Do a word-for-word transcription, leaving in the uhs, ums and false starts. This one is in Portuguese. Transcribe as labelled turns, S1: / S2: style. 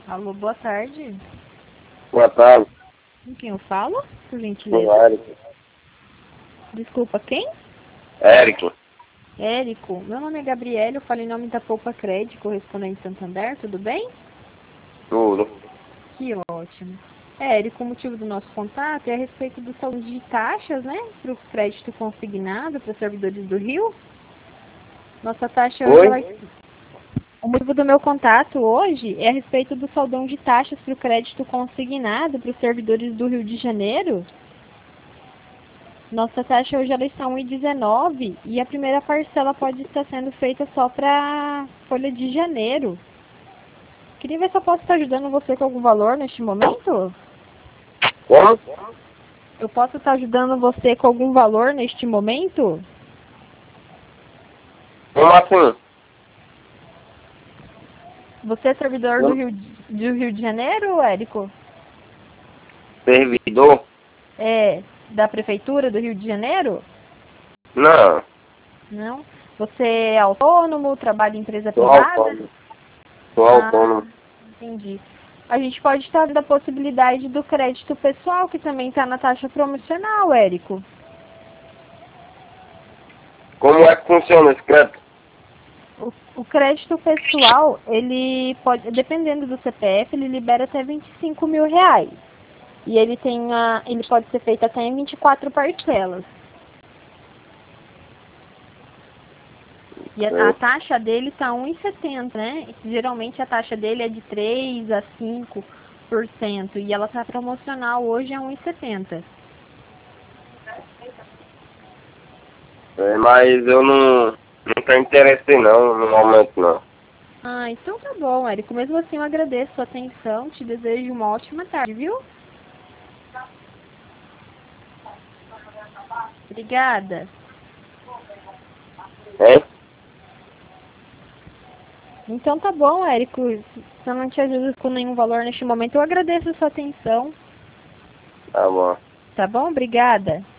S1: Alô, boa tarde.
S2: Boa tarde.
S1: Com quem eu falo, por
S2: Sou
S1: gentileza?
S2: Érico.
S1: Desculpa, quem?
S2: Érico.
S1: Érico. Meu nome é Gabriela, eu falo em nome da Poupa Crédito, correspondente Santander, tudo bem?
S2: Tudo.
S1: Que ótimo. É, Érico, o motivo do nosso contato é a respeito do saldo de taxas, né, para o crédito consignado para os servidores do Rio. Nossa taxa hoje
S2: Oi?
S1: vai... O motivo do meu contato hoje é a respeito do saldão de taxas para o crédito consignado para os servidores do Rio de Janeiro. Nossa taxa hoje ela está um vírgula dezenove e a primeira parcela pode estar sendo feita só para folha de janeiro. Queria ver se eu posso estar ajudando você com algum valor neste momento.
S2: Como?
S1: Eu posso estar ajudando você com algum valor neste momento?
S2: Como assim?
S1: Você é servidor do
S2: Eu-
S1: Rio de, do Rio de Janeiro, Érico?
S2: Servidor?
S1: É da Prefeitura do Rio de Janeiro?
S2: Não.
S1: Não? Você é autônomo, trabalha em empresa
S2: Sou
S1: privada?
S2: autônomo. Sou
S1: Ah,
S2: autônomo.
S1: entendi. A gente pode estar dando a possibilidade do crédito pessoal, que também está na taxa promocional, Érico.
S2: Como é que funciona esse crédito?
S1: O, o crédito pessoal, ele pode, dependendo do C P F, ele libera até vinte e cinco mil reais. E ele tem a, ele pode ser feito até em vinte e quatro parcelas. E a, a
S2: É.
S1: taxa dele está um vírgula setenta, né? Geralmente a taxa dele é de três a cinco por cento. E ela está promocional hoje a um vírgula setenta.
S2: É, mas eu não, não tenho interesse não, no momento não.
S1: Ah, então tá bom, Érico. Mesmo assim, eu agradeço a sua atenção. Te desejo uma ótima tarde, viu? Obrigada.
S2: Hein?
S1: Então tá bom, Érico. Se eu não te ajudo com nenhum valor neste momento, eu agradeço a sua atenção.
S2: Tá bom.
S1: Tá bom? Obrigada.